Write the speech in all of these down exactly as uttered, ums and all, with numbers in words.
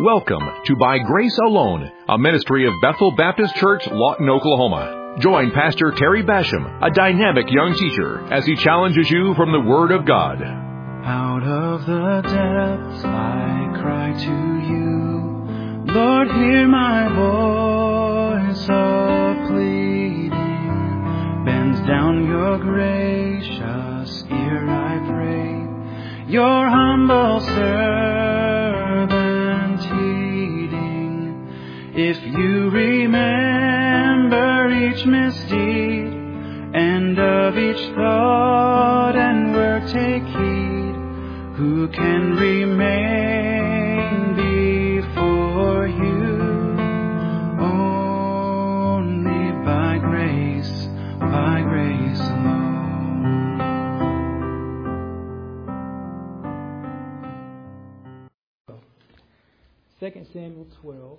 Welcome to By Grace Alone, a ministry of Bethel Baptist Church, Lawton, Oklahoma. Join Pastor Terry Basham, a dynamic young teacher, as he challenges you from the Word of God. Out of the depths I cry to you, Lord, hear my voice of pleading. Bend down your gracious ear, I pray, your humble servant heeding. If you remember each misdeed, and of each thought and word take heed, who can remain before you? Only by grace, by grace alone. Second Samuel twelve.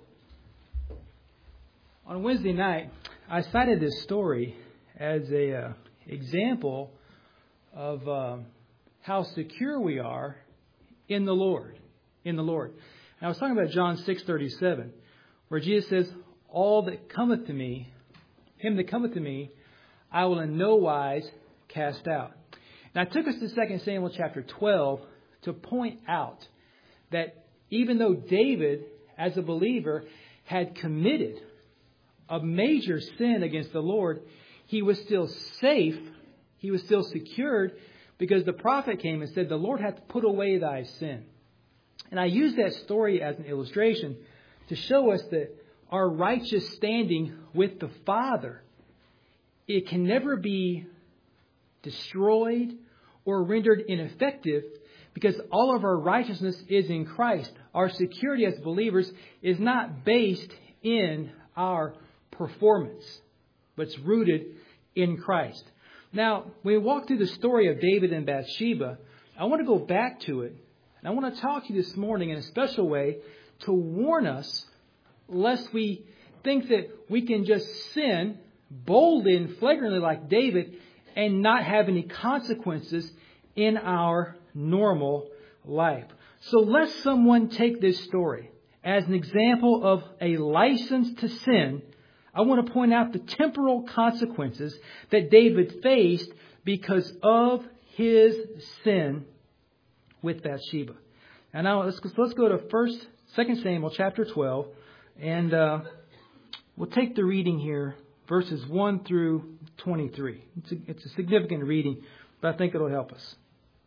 On Wednesday night, I cited this story as a uh, example of uh, how secure we are in the Lord. In the Lord. And I was talking about John six thirty-seven, where Jesus says, "All that cometh to me, him that cometh to me, I will in no wise cast out." And I took us to Second Samuel chapter twelve to point out that even though David, as a believer, had committed a major sin against the Lord, he was still safe, he was still secured, because the prophet came and said, "The Lord hath put away thy sin." And I use that story as an illustration to show us that our righteous standing with the Father, it can never be destroyed or rendered ineffective, because all of our righteousness is in Christ. Our security as believers is not based in our performance, but it's rooted in Christ. Now, when we walk through the story of David and Bathsheba, I want to go back to it. And I want to talk to you this morning in a special way to warn us, lest we think that we can just sin boldly and flagrantly like David and not have any consequences in our normal life. So let someone take this story as an example of a license to sin. I want to point out the temporal consequences that David faced because of his sin with Bathsheba. And now let's, let's go to First, Second Samuel chapter twelve, and uh, we'll take the reading here, verses one through twenty-three. It's a, it's a significant reading, but I think it'll help us.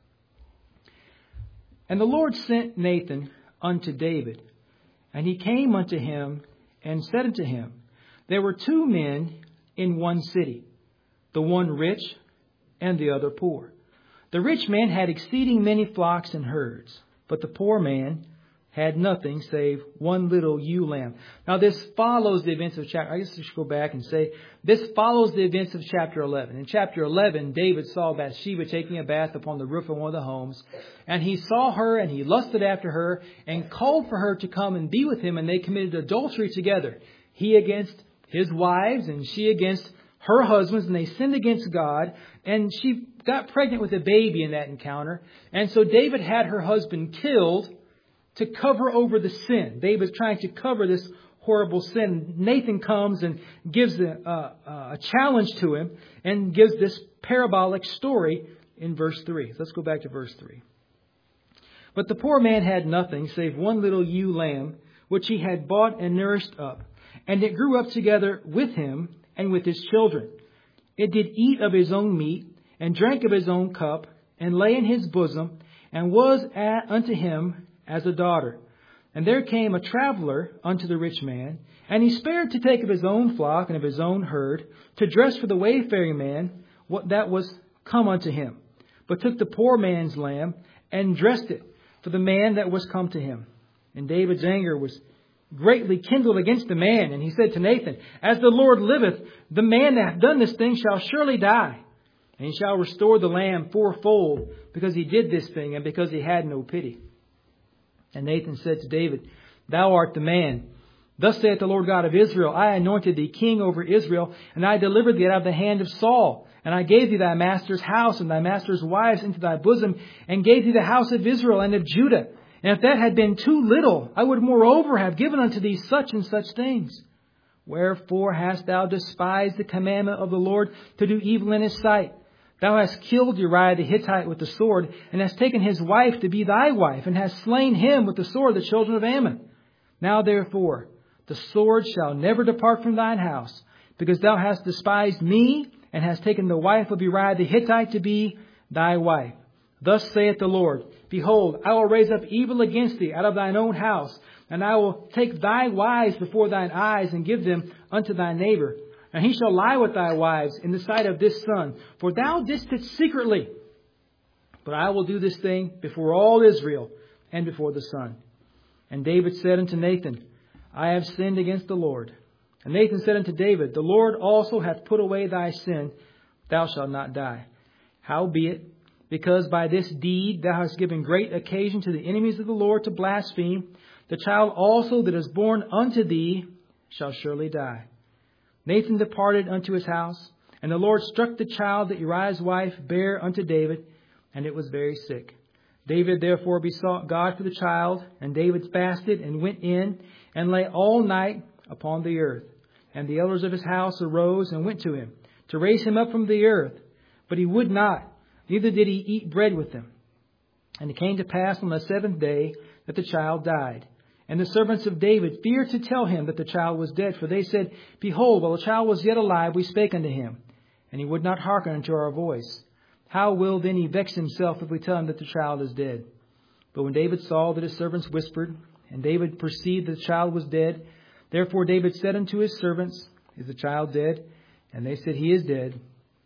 "And the Lord sent Nathan unto David, and he came unto him and said unto him, There were two men in one city, the one rich and the other poor. The rich man had exceeding many flocks and herds, but the poor man had nothing save one little ewe lamb." Now this follows the events of chapter, I guess I should go back and say, this follows the events of chapter eleven. In chapter eleven, David saw Bathsheba taking a bath upon the roof of one of the homes. And he saw her and he lusted after her and called for her to come and be with him. And they committed adultery together. He against his wives and she against her husbands. And they sinned against God. And she got pregnant with a baby in that encounter. And so David had her husband killed to cover over the sin. David's trying to cover this horrible sin. Nathan comes and gives a, a, a challenge to him and gives this parabolic story in verse three. Let's go back to verse three. "But the poor man had nothing save one little ewe lamb, which he had bought and nourished up. And it grew up together with him and with his children. It did eat of his own meat and drank of his own cup and lay in his bosom and was at, unto him as a daughter. And there came a traveler unto the rich man, and he spared to take of his own flock and of his own herd, to dress for the wayfaring man what that was come unto him, but took the poor man's lamb and dressed it for the man that was come to him. And David's anger was greatly kindled against the man, and he said to Nathan, As the Lord liveth, the man that hath done this thing shall surely die, and he shall restore the lamb fourfold, because he did this thing, and because he had no pity. And Nathan said to David, Thou art the man. Thus saith the Lord God of Israel, I anointed thee king over Israel, and I delivered thee out of the hand of Saul. And I gave thee thy master's house and thy master's wives into thy bosom, and gave thee the house of Israel and of Judah. And if that had been too little, I would moreover have given unto thee such and such things. Wherefore hast thou despised the commandment of the Lord to do evil in his sight? Thou hast killed Uriah the Hittite with the sword, and hast taken his wife to be thy wife, and hast slain him with the sword of the children of Ammon. Now therefore, the sword shall never depart from thine house, because thou hast despised me, and hast taken the wife of Uriah the Hittite to be thy wife. Thus saith the Lord, Behold, I will raise up evil against thee out of thine own house, and I will take thy wives before thine eyes, and give them unto thy neighbor. And he shall lie with thy wives in the sight of this son. For thou didst it secretly. But I will do this thing before all Israel, and before the sun. And David said unto Nathan, I have sinned against the Lord. And Nathan said unto David, The Lord also hath put away thy sin. Thou shalt not die. Howbeit, because by this deed thou hast given great occasion to the enemies of the Lord to blaspheme, the child also that is born unto thee shall surely die. Nathan departed unto his house, and the Lord struck the child that Uriah's wife bare unto David, and it was very sick. David therefore besought God for the child, and David fasted and went in and lay all night upon the earth. And the elders of his house arose and went to him to raise him up from the earth. But he would not, neither did he eat bread with them. And it came to pass on the seventh day that the child died. And the servants of David feared to tell him that the child was dead. For they said, Behold, while the child was yet alive, we spake unto him. And he would not hearken unto our voice. How will then he vex himself if we tell him that the child is dead? But when David saw that his servants whispered, and David perceived that the child was dead, therefore David said unto his servants, Is the child dead? And they said, He is dead.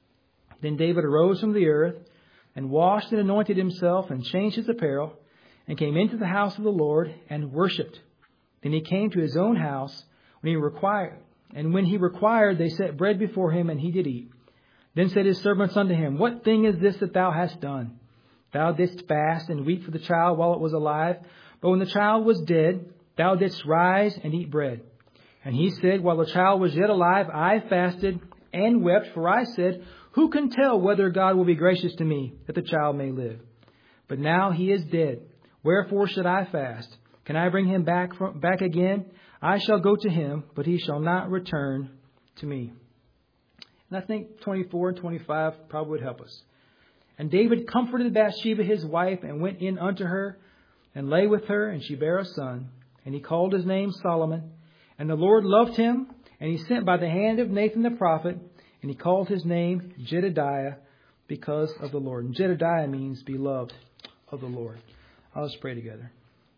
Then David arose from the earth, and washed and anointed himself, and changed his apparel, and came into the house of the Lord, and worshipped. Then he came to his own house, when he required, and when he required, they set bread before him, and he did eat. Then said his servants unto him, What thing is this that thou hast done? Thou didst fast and weep for the child while it was alive, but when the child was dead, thou didst rise and eat bread. And he said, While the child was yet alive, I fasted and wept, for I said, Who can tell whether God will be gracious to me, that the child may live? But now he is dead. Wherefore should I fast? Can I bring him back from, back again? I shall go to him, but he shall not return to me. And I think twenty-four and twenty-five probably would help us. And David comforted Bathsheba his wife, and went in unto her, and lay with her, and she bare a son. And he called his name Solomon. And the Lord loved him, and he sent by the hand of Nathan the prophet, and he called his name Jedediah, because of the Lord. And Jedediah means beloved of the Lord. I'll just pray together.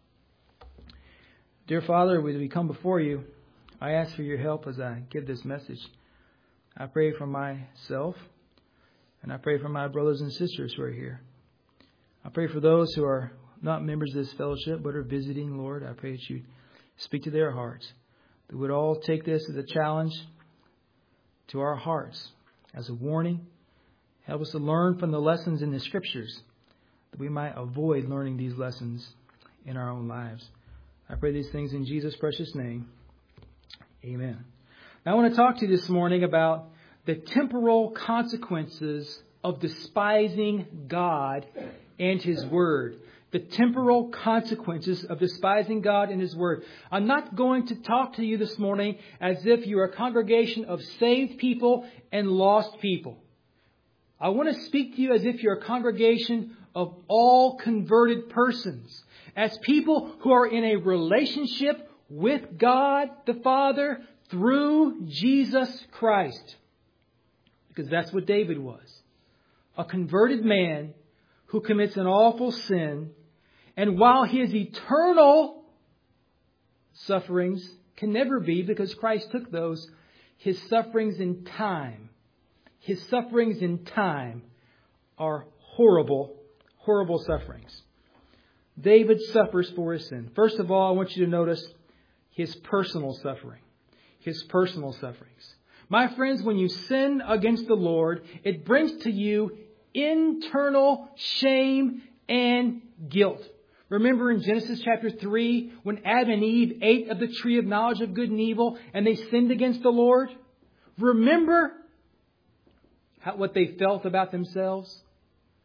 Dear Father, as we come before you, I ask for your help as I give this message. I pray for myself, and I pray for my brothers and sisters who are here. I pray for those who are not members of this fellowship, but are visiting, Lord. I pray that you speak to their hearts. That we would all take this as a challenge to our hearts, as a warning. Help us to learn from the lessons in the Scriptures, that we might avoid learning these lessons in our own lives. I pray these things in Jesus' precious name. Amen. Now I want to talk to you this morning about the temporal consequences of despising God and His Word. The temporal consequences of despising God and His Word. I'm not going to talk to you this morning as if you're a congregation of saved people and lost people. I want to speak to you as if you're a congregation of all converted persons. As people who are in a relationship with God the Father through Jesus Christ. Because that's what David was. A converted man who commits an awful sin. And while his eternal sufferings can never be, because Christ took those, his sufferings in time, his sufferings in time are horrible, horrible sufferings. David suffers for his sin. First of all, I want you to notice his personal suffering. His personal sufferings. My friends, when you sin against the Lord, it brings to you internal shame and guilt. Remember in Genesis chapter three, when Adam and Eve ate of the tree of knowledge of good and evil, and they sinned against the Lord? Remember how, what they felt about themselves?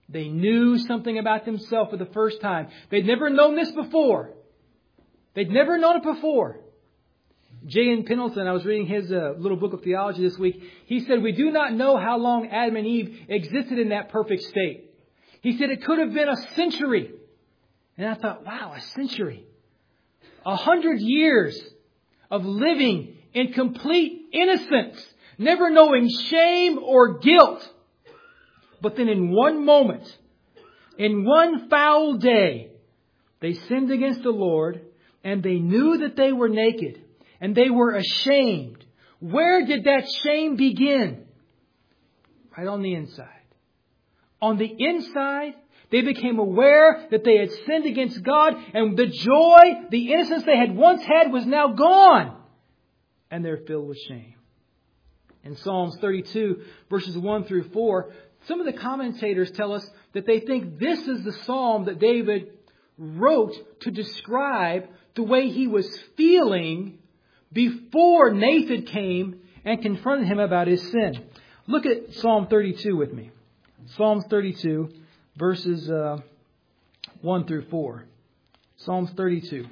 They knew something about themselves for the first time. They'd never known this before. They'd never known it before. J N Pendleton, I was reading his uh, little book of theology this week. He said, we do not know how long Adam and Eve existed in that perfect state. He said it could have been a century. And I thought, wow, a century. A hundred years of living in complete innocence, never knowing shame or guilt. But then in one moment, in one foul day, they sinned against the Lord, and they knew that they were naked, and they were ashamed. Where did that shame begin? Right on the inside. On the inside, they became aware that they had sinned against God, and the joy, the innocence they had once had was now gone. And they're filled with shame. In Psalms thirty-two, verses one through four, some of the commentators tell us that they think this is the psalm that David wrote to describe the way he was feeling before Nathan came and confronted him about his sin. Look at Psalm thirty-two with me. Psalms thirty-two, verses uh, one through four. Psalms thirty-two.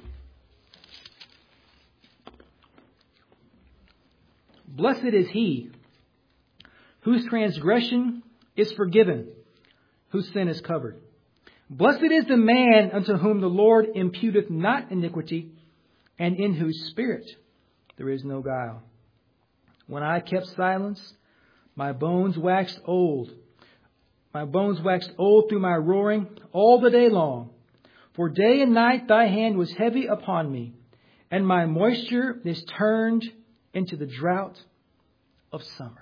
Blessed is he whose transgression is forgiven, whose sin is covered. Blessed is the man unto whom the Lord imputeth not iniquity, and in whose spirit there is no guile. When I kept silence, my bones waxed old. My bones waxed old through my roaring all the day long. For day and night thy hand was heavy upon me, and my moisture is turned into the drought of summer.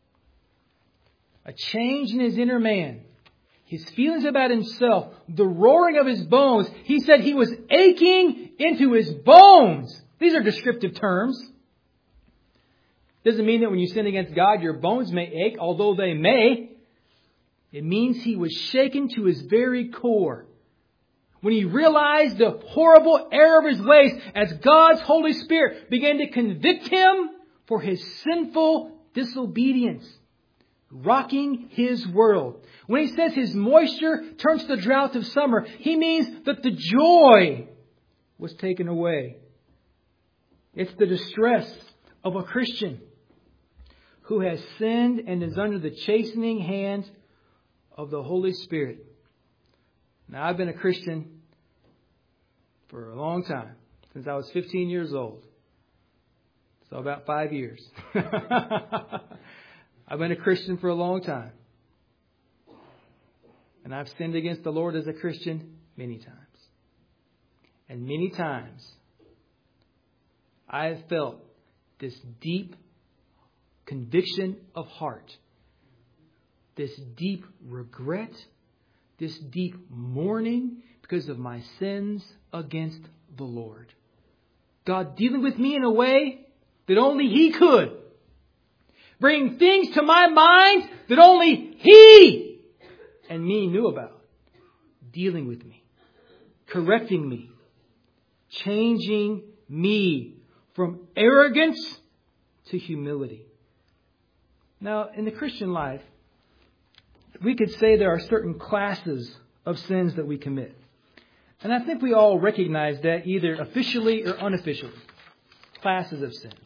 A change in his inner man. His feelings about himself. The roaring of his bones. He said he was aching into his bones. These are descriptive terms. Doesn't mean that when you sin against God, your bones may ache, although they may. It means he was shaken to his very core. When he realized the horrible error of his ways, as God's Holy Spirit began to convict him for his sinful disobedience, rocking his world. When he says his moisture turns to the drought of summer, he means that the joy was taken away. It's the distress of a Christian who has sinned and is under the chastening hand of the Holy Spirit. Now, I've been a Christian for a long time, since I was fifteen years old. So about five years. I've been a Christian for a long time. And I've sinned against the Lord as a Christian many times. And many times I have felt this deep conviction of heart, this deep regret, this deep mourning because of my sins against the Lord. God dealing with me in a way that only He could. Bring things to my mind that only He and me knew about. Dealing with me. Correcting me. Changing me from arrogance to humility. Now, in the Christian life, we could say there are certain classes of sins that we commit. And I think we all recognize that either officially or unofficially. Classes of sins.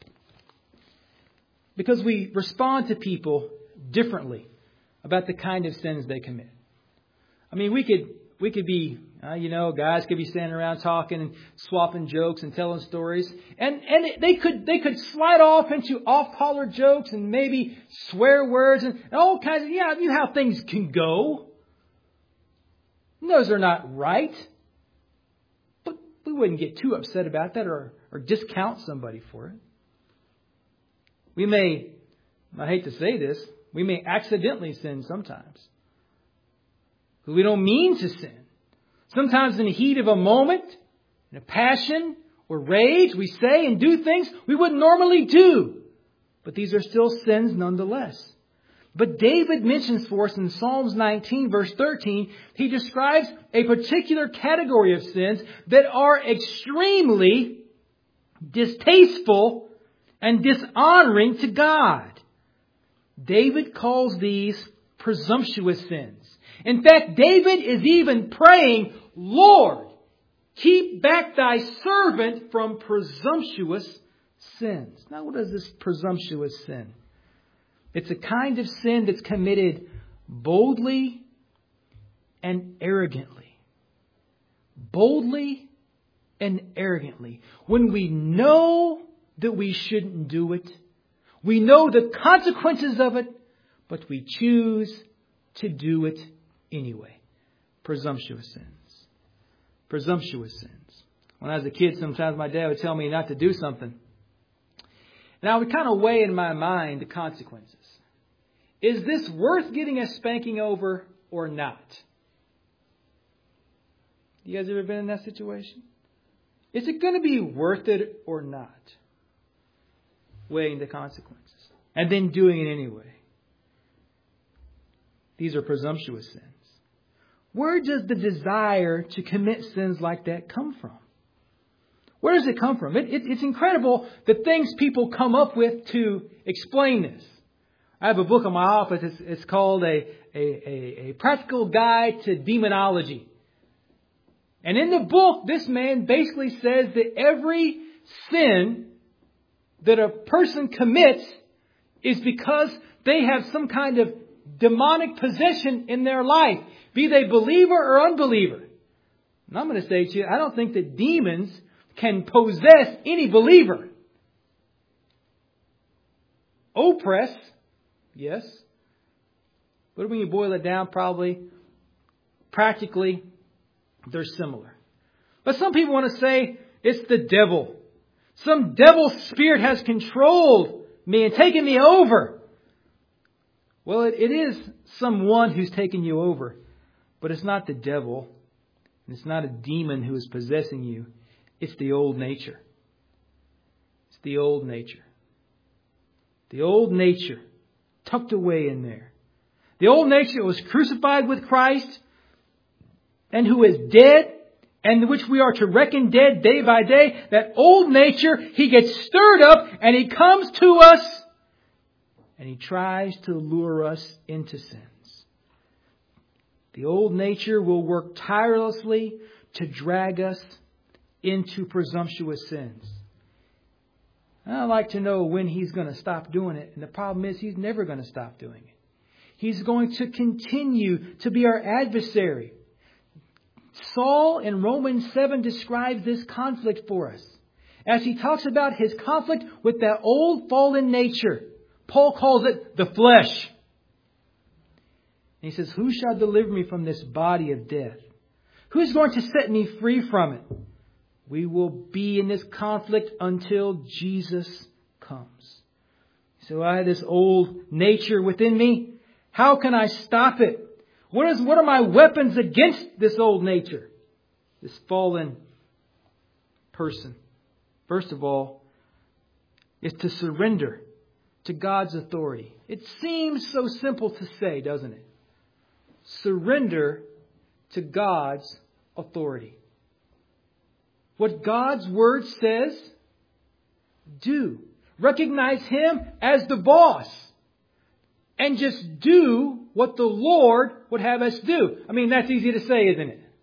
Because we respond to people differently about the kind of sins they commit. I mean, we could we could be, uh, you know, guys could be standing around talking and swapping jokes and telling stories. And and they could they could slide off into off-collar jokes and maybe swear words and all kinds of, yeah, you know how things can go. Those are not right. But we wouldn't get too upset about that or, or discount somebody for it. We may, I hate to say this, we may accidentally sin sometimes. But we don't mean to sin. Sometimes in the heat of a moment, in a passion or rage, we say and do things we wouldn't normally do. But these are still sins nonetheless. But David mentions for us in Psalms nineteen, verse thirteen, he describes a particular category of sins that are extremely distasteful and dishonoring to God. David calls these presumptuous sins. In fact, David is even praying, Lord, keep back thy servant from presumptuous sins. Now, what is this presumptuous sin? It's a kind of sin that's committed boldly and arrogantly. Boldly and arrogantly. When we know that we shouldn't do it, we know the consequences of it, but we choose to do it anyway. Presumptuous sins. Presumptuous sins. When I was a kid, sometimes my dad would tell me not to do something. And I would kind of weigh in my mind the consequences. Is this worth getting a spanking over or not? You guys ever been in that situation? Is it going to be worth it or not? Weighing the consequences. And then doing it anyway. These are presumptuous sins. Where does the desire to commit sins like that come from? Where does it come from? It, it, it's incredible the things people come up with to explain this. I have a book in my office. It's, it's called a, a, a, a Practical Guide to Demonology. And in the book, this man basically says that every sin that a person commits is because they have some kind of demonic possession in their life, be they believer or unbeliever. And I'm going to say to you, I don't think that demons can possess any believer. Oppress, yes. But when you boil it down, probably, practically, they're similar. But some people want to say it's the devil. Some devil spirit has controlled me and taken me over. Well, it, it is someone who's taken you over. But it's not the devil. It's not a demon who is possessing you. It's the old nature. It's the old nature. The old nature tucked away in there. The old nature was crucified with Christ and who is dead and which we are to reckon dead day by day. That old nature, he gets stirred up and he comes to us and he tries to lure us into sins. The old nature will work tirelessly to drag us into presumptuous sins. I'd like to know when he's going to stop doing it. And the problem is he's never going to stop doing it. He's going to continue to be our adversary. Saul in Romans seven describes this conflict for us. As he talks about his conflict with that old fallen nature. Paul calls it the flesh. And he says, who shall deliver me from this body of death? Who's going to set me free from it? We will be in this conflict until Jesus comes. So I have this old nature within me. How can I stop it? What is, what are my weapons against this old nature? This fallen person. First of all, is to surrender to God's authority. It seems so simple to say, doesn't it? Surrender to God's authority. What God's Word says, do. Recognize Him as the boss. And just do what the Lord would have us do. I mean, that's easy to say, isn't it?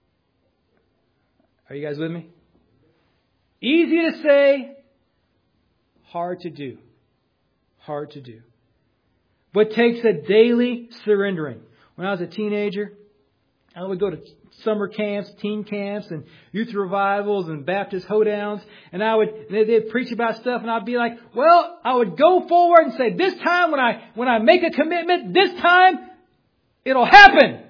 Are you guys with me? Easy to say, hard to do. Hard to do. But takes a daily surrendering. When I was a teenager, I would go to summer camps, teen camps, and youth revivals and Baptist hoedowns. And I would, they, they'd preach about stuff, and I'd be like, well, I would go forward and say, this time when I, when I make a commitment, this time it'll happen.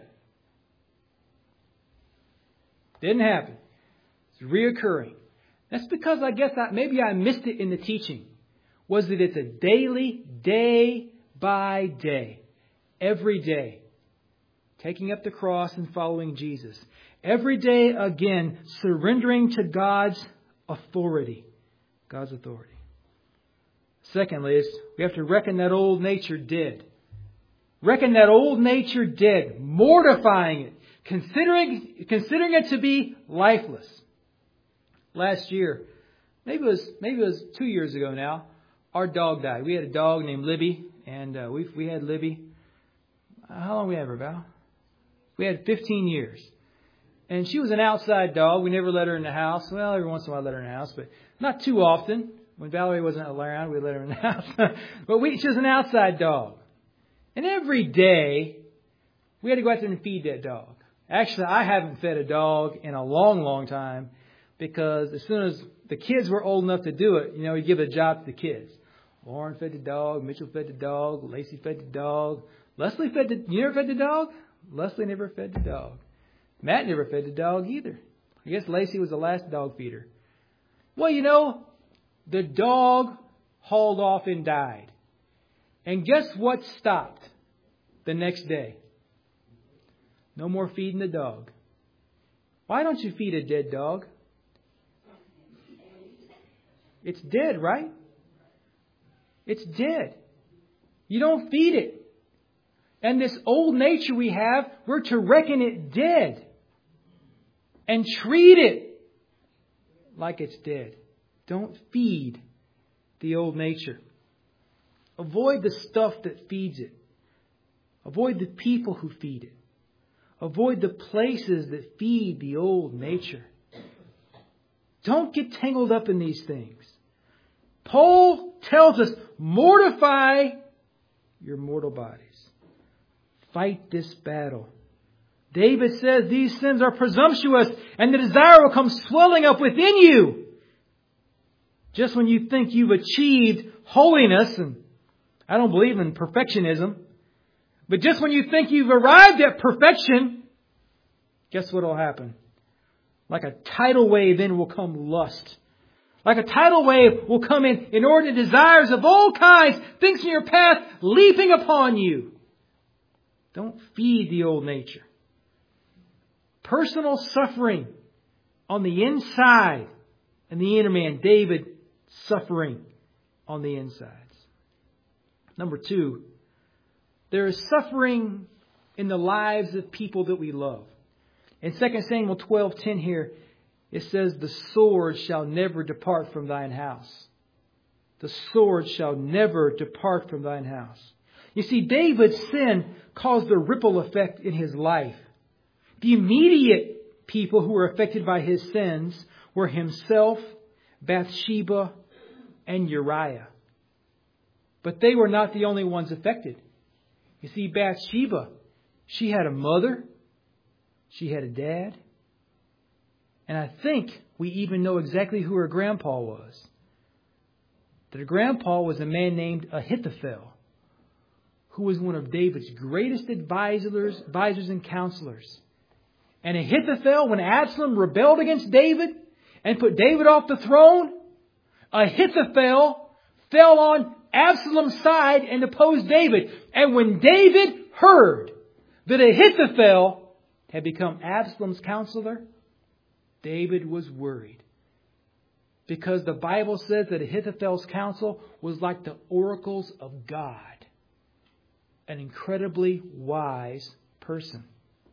Didn't happen. It's reoccurring. That's because I guess I, maybe I missed it in the teaching. Was that it's a daily, day by day, every day. Taking up the cross and following Jesus. Every day, again, surrendering to God's authority. God's authority. Secondly, is we have to reckon that old nature dead. Reckon that old nature dead. Mortifying it. Considering, considering it to be lifeless. Last year, maybe it was, maybe it was two years ago now, our dog died. We had a dog named Libby, and uh, we we had Libby. how long we have her, Val? We had fifteen years. And she was an outside dog. We never let her in the house. Well, every once in a while I let her in the house, but not too often. When Valerie wasn't around, we let her in the house. But we, she was an outside dog. And every day, we had to go out there and feed that dog. Actually, I haven't fed a dog in a long, long time, because as soon as the kids were old enough to do it, you know, we give a job to the kids. Lauren fed the dog. Mitchell fed the dog. Lacey fed the dog. Leslie fed the... You never fed the dog? Leslie never fed the dog. Matt never fed the dog either. I guess Lacey was the last dog feeder. Well, you know, the dog hauled off and died. And guess what stopped the next day? No more feeding the dog. Why don't you feed a dead dog? It's dead, right? It's dead. You don't feed it. And this old nature we have, we're to reckon it dead. And treat it like it's dead. Don't feed the old nature. Avoid the stuff that feeds it. Avoid the people who feed it. Avoid the places that feed the old nature. Don't get tangled up in these things. Paul tells us, mortify your mortal bodies. Fight this battle. David says these sins are presumptuous and the desire will come swelling up within you. Just when you think you've achieved holiness, and I don't believe in perfectionism, but just when you think you've arrived at perfection, guess what will happen? Like a tidal wave in will come lust. Like a tidal wave will come in inordinate desires of all kinds, things in your path leaping upon you. Don't feed the old nature. Personal suffering on the inside and the inner man. David suffering on the insides. Number two, there is suffering in the lives of people that we love. In Second Samuel twelve ten here, it says, the sword shall never depart from thine house. The sword shall never depart from thine house. You see, David's sin caused a ripple effect in his life. The immediate people who were affected by his sins were himself, Bathsheba, and Uriah. But they were not the only ones affected. You see, Bathsheba, she had a mother. She had a dad. And I think we even know exactly who her grandpa was. That her grandpa was a man named Ahithophel, who was one of David's greatest advisors, advisors and counselors. And Ahithophel, when Absalom rebelled against David and put David off the throne, Ahithophel fell on Absalom's side and opposed David. And when David heard that Ahithophel had become Absalom's counselor, David was worried. Because the Bible says that Ahithophel's counsel was like the oracles of God. An incredibly wise person.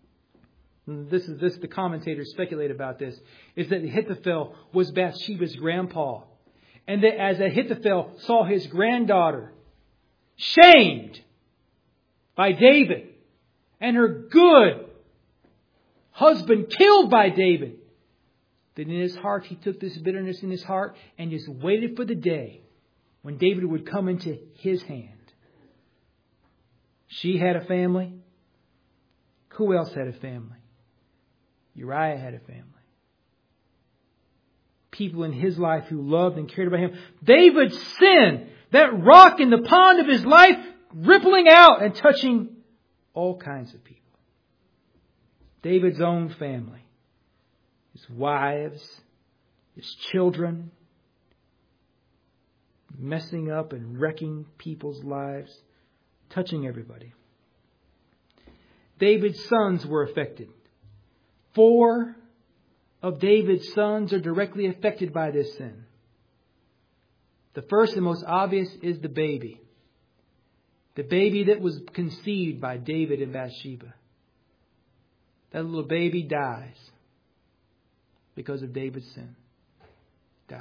This is this the commentators speculate about this, is that Ahithophel was Bathsheba's grandpa. And that as Ahithophel saw his granddaughter shamed by David and her good husband killed by David, that in his heart he took this bitterness in his heart and just waited for the day when David would come into his hand. She had a family. Who else had a family? Uriah had a family. People in his life who loved and cared about him. David's sin, that rock in the pond of his life, rippling out and touching all kinds of people. David's own family. His wives, his children, messing up and wrecking people's lives, touching everybody. David's sons were affected. Four of David's sons are directly affected by this sin. The first and most obvious is the baby. The baby that was conceived by David and Bathsheba. That little baby dies because of David's sin. Dies.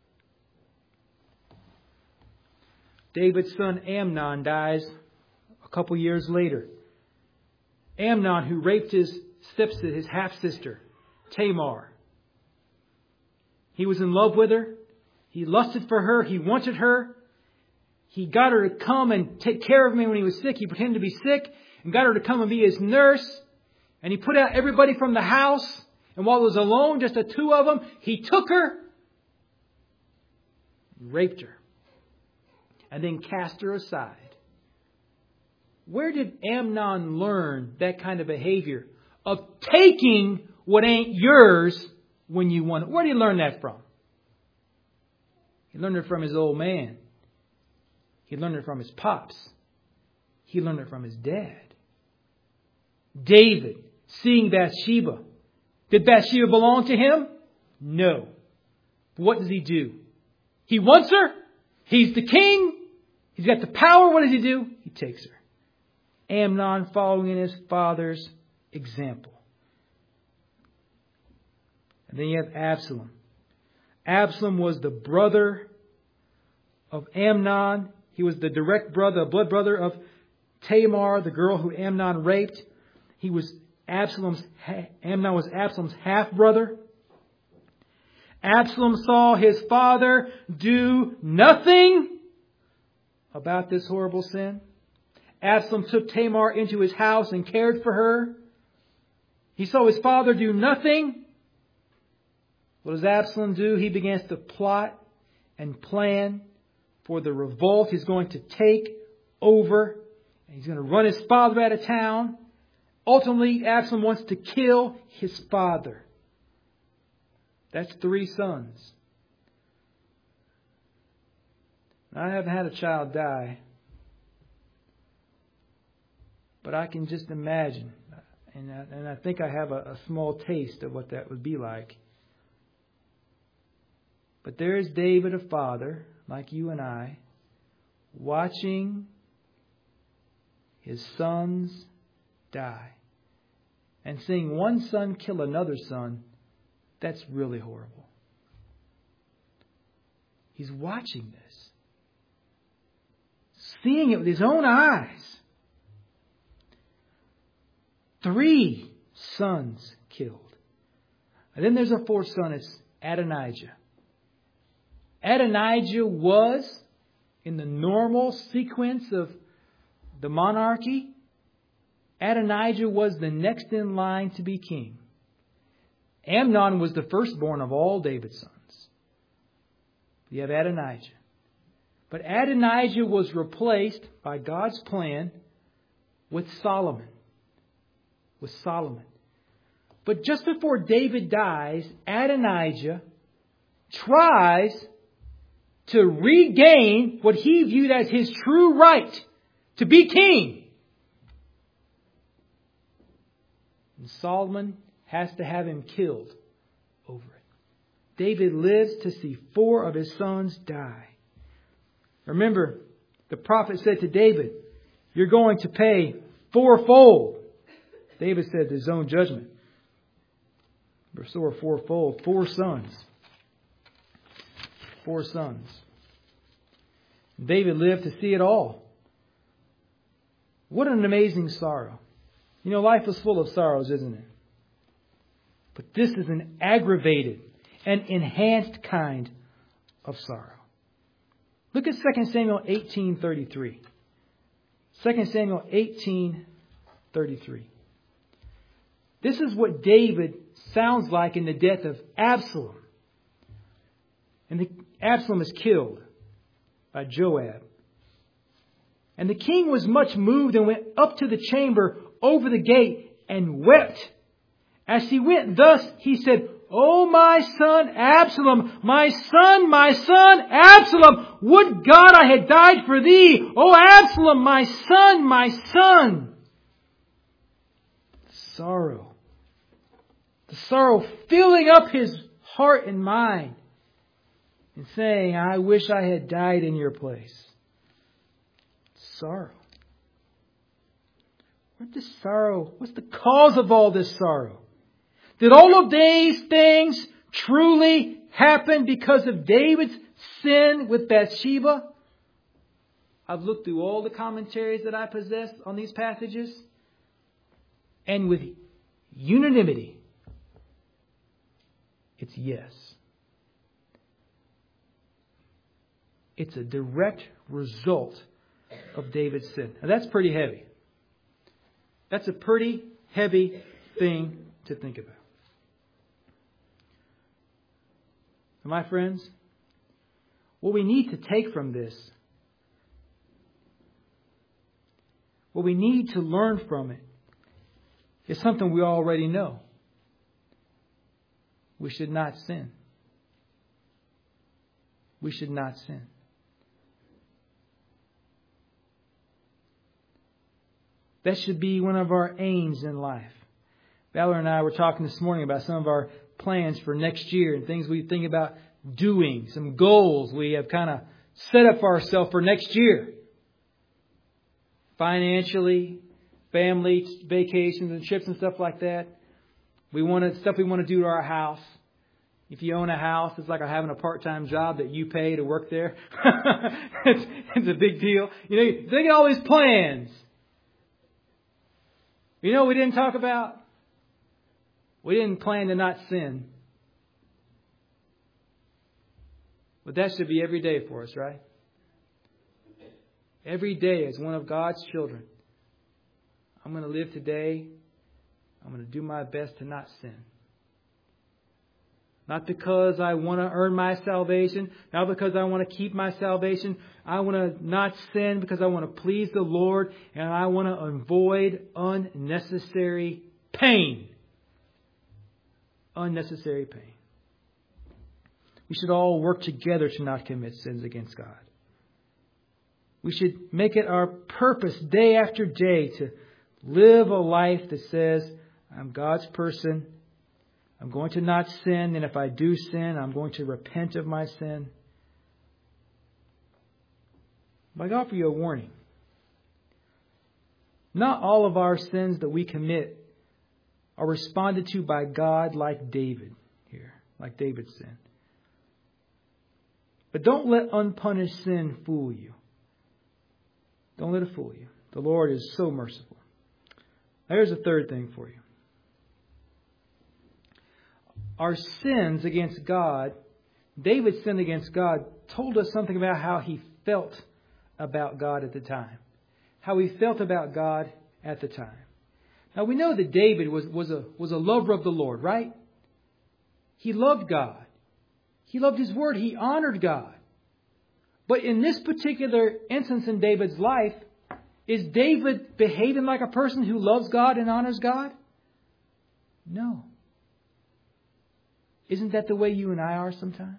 David's son Amnon dies a couple years later, Amnon, who raped his stepsister, his half-sister, Tamar. He was in love with her. He lusted for her. He wanted her. He got her to come and take care of him when he was sick. He pretended to be sick and got her to come and be his nurse. And he put out everybody from the house. And while it was alone, just the two of them, he took her, raped her, and then cast her aside. Where did Amnon learn that kind of behavior of taking what ain't yours when you want it? Where did he learn that from? He learned it from his old man. He learned it from his pops. He learned it from his dad. David, seeing Bathsheba. Did Bathsheba belong to him? No. What does he do? He wants her. He's the king. He's got the power. What does he do? He takes her. Amnon following in his father's example. And then you have Absalom. Absalom was the brother of Amnon. He was the direct brother, blood brother of Tamar, the girl who Amnon raped. He was Absalom's, Amnon was Absalom's half brother. Absalom saw his father do nothing about this horrible sin. Absalom took Tamar into his house and cared for her. He saw his father do nothing. What does Absalom do? He begins to plot and plan for the revolt he's going to take over. And he's going to run his father out of town. Ultimately, Absalom wants to kill his father. That's three sons. I haven't had a child die. But I can just imagine, and I, and I think I have a, a small taste of what that would be like. But there is David, a father, like you and I, watching his sons die. And seeing one son kill another son, that's really horrible. He's watching this. Seeing it with his own eyes. Three sons killed. And then there's a fourth son. It's Adonijah. Adonijah was, in the normal sequence of the monarchy, Adonijah was the next in line to be king. Amnon was the firstborn of all David's sons. You have Adonijah. But Adonijah was replaced by God's plan with Solomon. With Solomon. But just before David dies, Adonijah tries to regain what he viewed as his true right to be king. And Solomon has to have him killed over it. David lives to see four of his sons die. Remember, the prophet said to David, "You're going to pay fourfold." David said to his own judgment, restore fourfold. Four sons. Four sons. David lived to see it all. What an amazing sorrow. You know, life is full of sorrows, isn't it? But this is an aggravated and enhanced kind of sorrow. Look at Second Samuel eighteen thirty-three. Second Samuel eighteen thirty-three. This is what David sounds like in the death of Absalom. And the, Absalom is killed by Joab. And the king was much moved and went up to the chamber over the gate and wept. As he went thus, he said, "O my son Absalom, my son, my son Absalom, would God I had died for thee. O Absalom, my son, my son." Sorrow. The sorrow filling up his heart and mind and saying, "I wish I had died in your place." Sorrow. What this sorrow? What's the cause of all this sorrow? Did all of these things truly happen because of David's sin with Bathsheba? I've looked through all the commentaries that I possess on these passages, and with unanimity, it's yes. It's a direct result of David's sin. Now that's pretty heavy. That's a pretty heavy thing to think about. And my friends, what we need to take from this, what we need to learn from it, is something we already know. We should not sin. We should not sin. That should be one of our aims in life. Valerie and I were talking this morning about some of our plans for next year and things we think about doing, some goals we have kind of set up for ourselves for next year. Financially, family vacations and trips and stuff like that. We want to, stuff we want to do to our house. If you own a house, it's like having a part-time job that you pay to work there. it's, it's a big deal. You know, you think of all these plans. You know what we didn't talk about? We didn't plan to not sin. But that should be every day for us, right? Every day as one of God's children. I'm going to live today. I'm going to do my best to not sin. Not because I want to earn my salvation. Not because I want to keep my salvation. I want to not sin because I want to please the Lord. And I want to avoid unnecessary pain. Unnecessary pain. We should all work together to not commit sins against God. We should make it our purpose day after day to live a life that says, I'm God's person. I'm going to not sin. And if I do sin, I'm going to repent of my sin. But I offer you a warning. Not all of our sins that we commit are responded to by God like David here, like David's sin. But don't let unpunished sin fool you. Don't let it fool you. The Lord is so merciful. There's a third thing for you. Our sins against God, David's sin against God, told us something about how he felt about God at the time. How he felt about God at the time. Now we know that David was, was, a, was a lover of the Lord, right? He loved God. He loved His Word. He honored God. But in this particular instance in David's life, is David behaving like a person who loves God and honors God? No. Isn't that the way you and I are sometimes?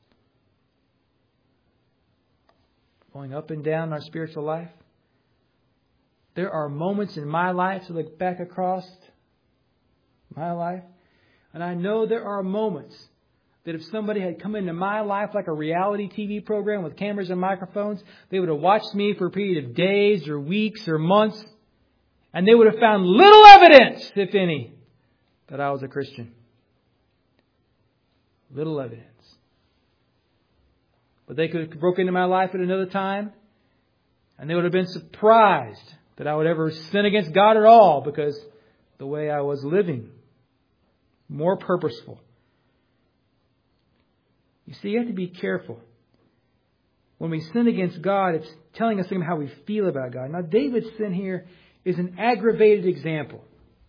Going up and down in our spiritual life. There are moments in my life to look back across my life. And I know there are moments that if somebody had come into my life like a reality T V program with cameras and microphones, they would have watched me for a period of days or weeks or months. And they would have found little evidence, if any, that I was a Christian. Little evidence. But they could have broke into my life at another time, and they would have been surprised that I would ever sin against God at all because the way I was living. More purposeful. You see, you have to be careful. When we sin against God, it's telling us how we feel about God. Now, David's sin here is an aggravated example.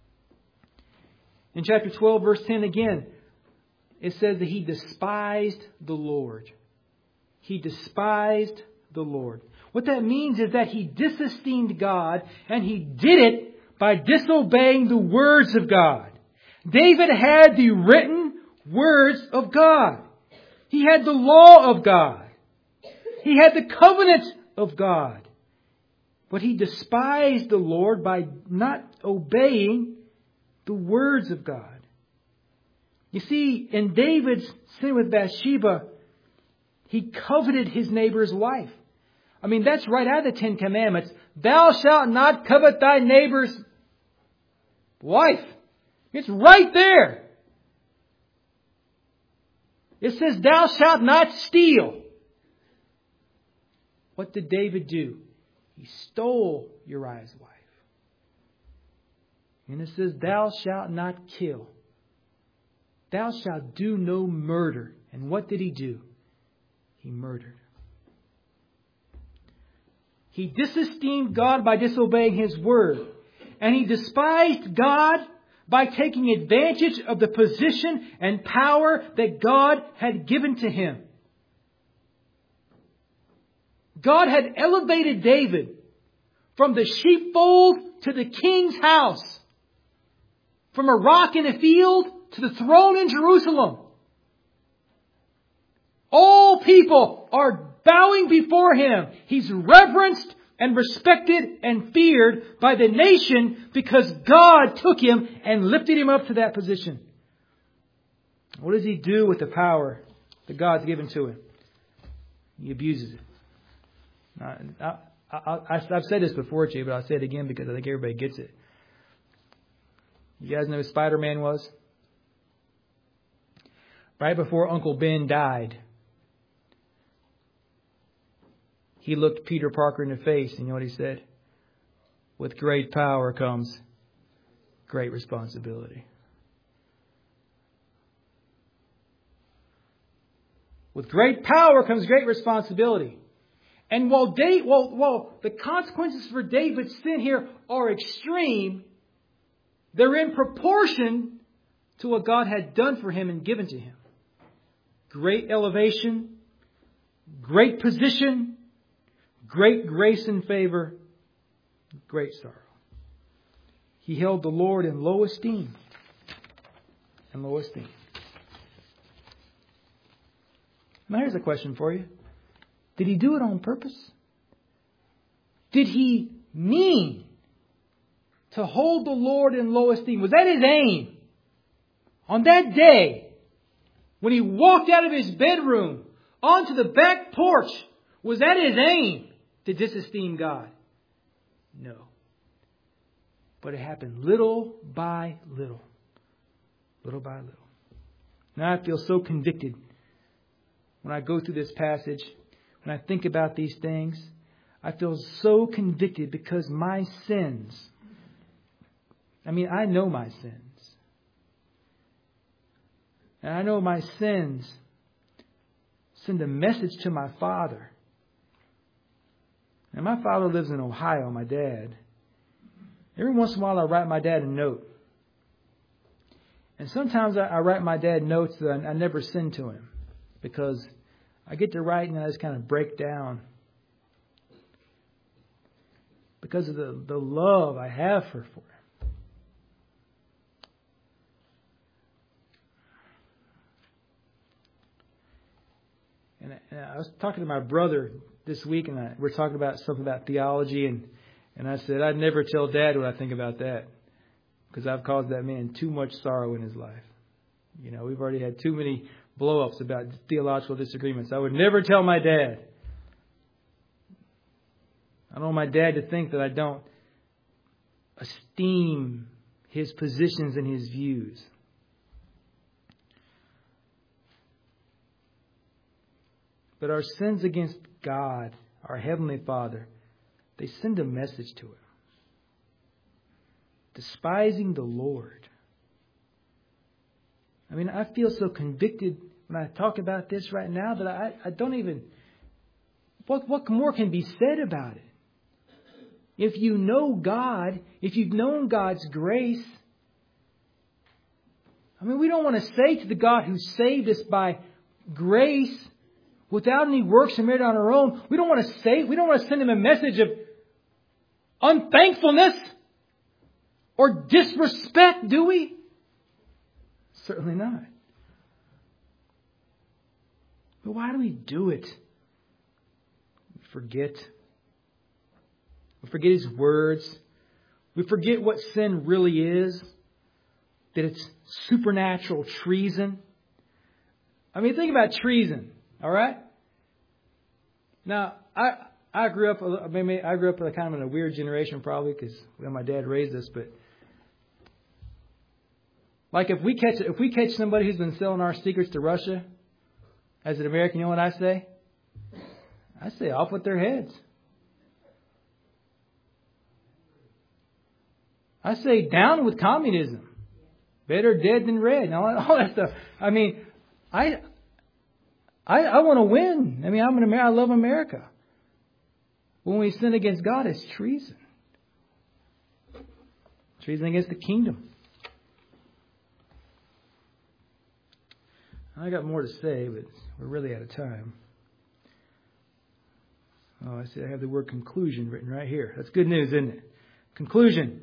In chapter twelve, verse ten again, it says that he despised the Lord. He despised the Lord. What that means is that he disesteemed God, and he did it by disobeying the words of God. David had the written words of God. He had the law of God. He had the covenant of God. But he despised the Lord by not obeying the words of God. You see, in David's sin with Bathsheba, he coveted his neighbor's wife. I mean, that's right out of the Ten Commandments. Thou shalt not covet thy neighbor's wife. It's right there. It says, thou shalt not steal. what did David do? He stole Uriah's wife. And it says, thou shalt not kill. Thou shalt do no murder. And what did he do? He murdered. He disesteemed God by disobeying His word. And he despised God by taking advantage of the position and power that God had given to him. God had elevated David from the sheepfold to the king's house, from a rock in a field to the throne in Jerusalem. All people are bowing before him. He's reverenced and respected and feared by the nation because God took him and lifted him up to that position. What does he do with the power that God's given to him? He abuses it. I, I, I, I've said this before to you, but I'll say it again because I think everybody gets it. You guys know who Spider-Man was? Right before Uncle Ben died, he looked Peter Parker in the face, and you know what he said? With great power comes great responsibility. With great power comes great responsibility. And while, David, while, while the consequences for David's sin here are extreme, they're in proportion to what God had done for him and given to him. Great elevation, great position, great grace and favor, great sorrow. He held the Lord in low esteem. In low esteem. Now here's a question for you. Did he do it on purpose? Did he mean to hold the Lord in low esteem? Was that his aim? On that day, when he walked out of his bedroom onto the back porch, was that his aim to disesteem God? No. But it happened little by little. Little by little. Now I feel so convicted when I go through this passage. When I think about these things, I feel so convicted because my sins, I mean, I know my sins. And I know my sins send a message to my father. And my father lives in Ohio, my dad. Every once in a while I write my dad a note. And sometimes I, I write my dad notes that I, I never send to him because I get to write and I just kind of break down because of the, the love I have for, for him. And I, and I was talking to my brother this week, and I, we're talking about something about theology, and, and I said, I'd never tell Dad what I think about that because I've caused that man too much sorrow in his life. You know, we've already had too many blow-ups about theological disagreements. I would never tell my dad. I don't want my dad to think that I don't esteem his positions and his views. But our sins against God, our Heavenly Father, they send a message to him. Despising the Lord. I mean, I feel so convicted when I talk about this right now that I, I don't even... What, what more can be said about it? If you know God, if you've known God's grace, I mean, we don't want to say to the God who saved us by grace without any works and merit on our own, we don't want to say, we don't want to send him a message of unthankfulness or disrespect, do we? Certainly not. But why do we do it? We forget. We forget His words. We forget what sin really is. That it's supernatural treason. I mean, think about treason. All right? Now, I I grew up, I mean, I grew up in a kind of in a weird generation probably because well, my dad raised us, but like if we catch if we catch somebody who's been selling our secrets to Russia as an American, you know what I say? I say off with their heads. I say down with communism. Better dead than red. And all, all that stuff. I mean, I I, I want to win. I mean, I'm an American. I love America. When we sin against God, it's treason. Treason against the kingdom. I got more to say, but we're really out of time. Oh, I see I have the word conclusion written right here. That's good news, isn't it? Conclusion.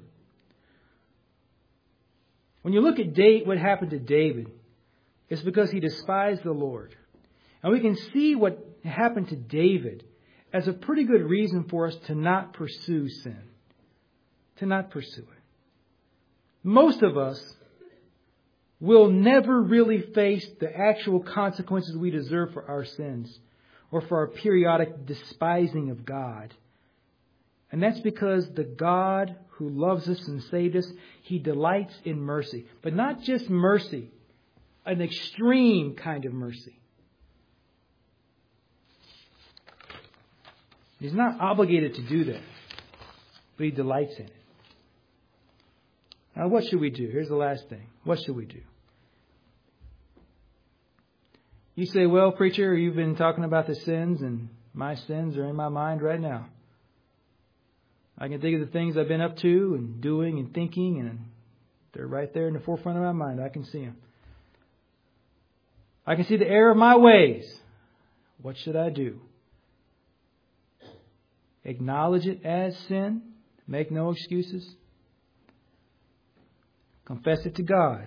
When you look at David, what happened to David, it's because he despised the Lord. And we can see what happened to David as a pretty good reason for us to not pursue sin. To not pursue it. Most of us will never really face the actual consequences we deserve for our sins or for our periodic despising of God. And that's because the God who loves us and saved us, He delights in mercy. But not just mercy, an extreme kind of mercy. He's not obligated to do that, but He delights in it. Now, what should we do? Here's the last thing. What should we do? You say, well, preacher, you've been talking about the sins, and my sins are in my mind right now. I can think of the things I've been up to and doing and thinking, and they're right there in the forefront of my mind. I can see them. I can see the error of my ways. What should I do? Acknowledge it as sin. Make no excuses. Confess it to God.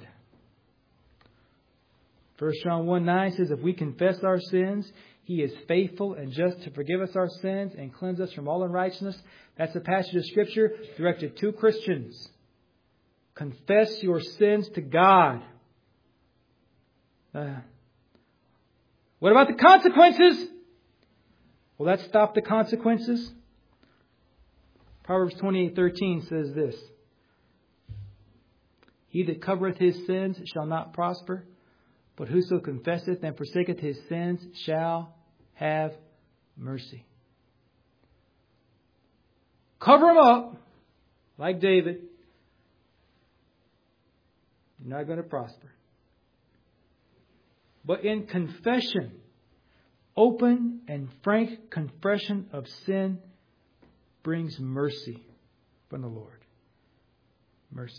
First John one nine says, if we confess our sins, He is faithful and just to forgive us our sins and cleanse us from all unrighteousness. That's a passage of Scripture directed to Christians. Confess your sins to God. Uh, what about the consequences? Will that stop the consequences? Proverbs twenty-eight thirteen says this. He that covereth his sins shall not prosper, but whoso confesseth and forsaketh his sins shall have mercy. Cover them up, like David. You're not going to prosper. But in confession, open and frank confession of sin brings mercy from the Lord. Mercy.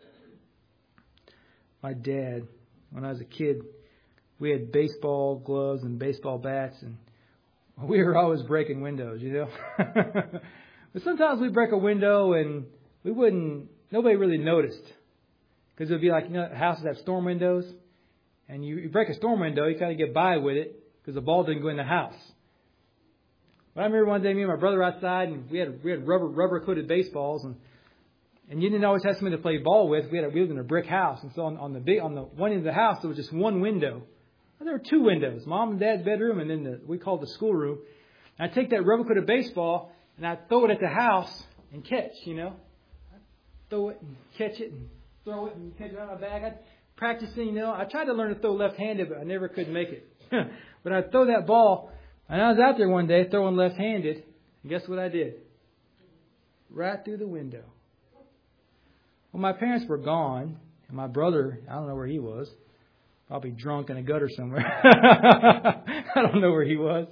My dad, when I was a kid, we had baseball gloves and baseball bats, and we were always breaking windows, you know. But sometimes we'd break a window and we wouldn't, nobody really noticed. Because it would be like, you know, houses have storm windows, and you, you break a storm window, you kind of get by with it because the ball didn't go in the house. But I remember one day, me and my brother were outside, and we had we had rubber rubber coated baseballs, and and you didn't always have somebody to play ball with. We had a, we lived in a brick house, and so on, on the big on the one end of the house there was just one window. Well, there were two windows, Mom and Dad's bedroom, and then the, we called the schoolroom. And I'd take that rubber coated baseball and I'd throw it at the house and catch, you know, I'd throw it and catch it and throw it and catch it out of my bag. I'd practicing, you know. I tried to learn to throw left-handed, but I never could make it. But I'd throw that ball. And I was out there one day throwing left-handed. And guess what I did? Right through the window. Well, my parents were gone. And my brother, I don't know where he was. Probably drunk in a gutter somewhere. I don't know where he was.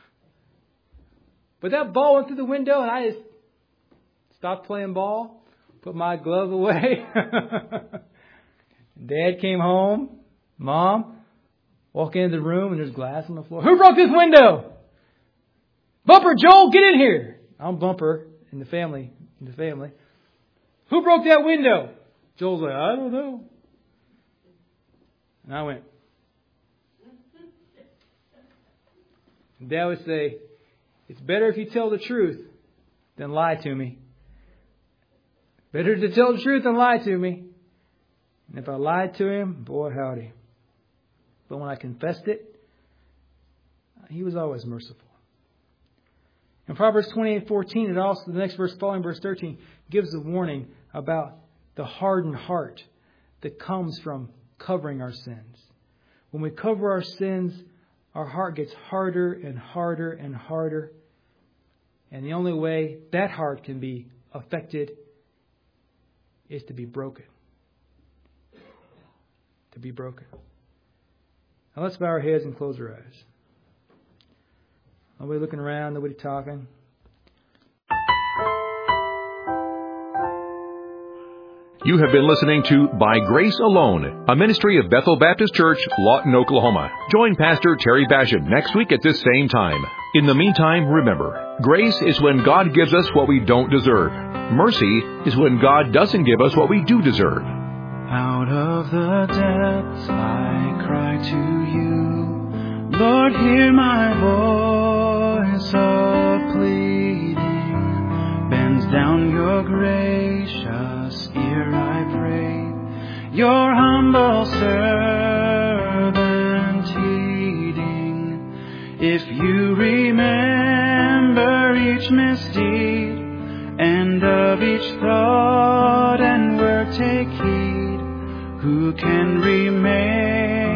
But that ball went through the window and I just stopped playing ball. Put my glove away. Dad came home. Mom. Walk into the room and there's glass on the floor. Who broke this window? Bumper, Joel, get in here. I'm Bumper in the family. In the family. Who broke that window? Joel's like, I don't know. And I went. And Dad would say, it's better if you tell the truth than lie to me. Better to tell the truth than lie to me. And if I lied to him, boy howdy. But when I confessed it, He was always merciful. In Proverbs twenty-eight fourteen, it also, the next verse following verse thirteen, gives a warning about the hardened heart that comes from covering our sins. When we cover our sins our heart gets harder and harder and harder. And the only way that heart can be affected is to be broken. To be broken. Now let's bow our heads and close our eyes. Nobody looking around, nobody talking. You have been listening to By Grace Alone, a ministry of Bethel Baptist Church, Lawton, Oklahoma. Join Pastor Terry Basham next week at this same time. In the meantime, remember, grace is when God gives us what we don't deserve. Mercy is when God doesn't give us what we do deserve. Out of the depths I cry to you, Lord, hear my voice of pleading. Bends down your gracious ear, I pray, your humble servant heeding. If you remember each misdeed, and of each thought and word take heed, who can remain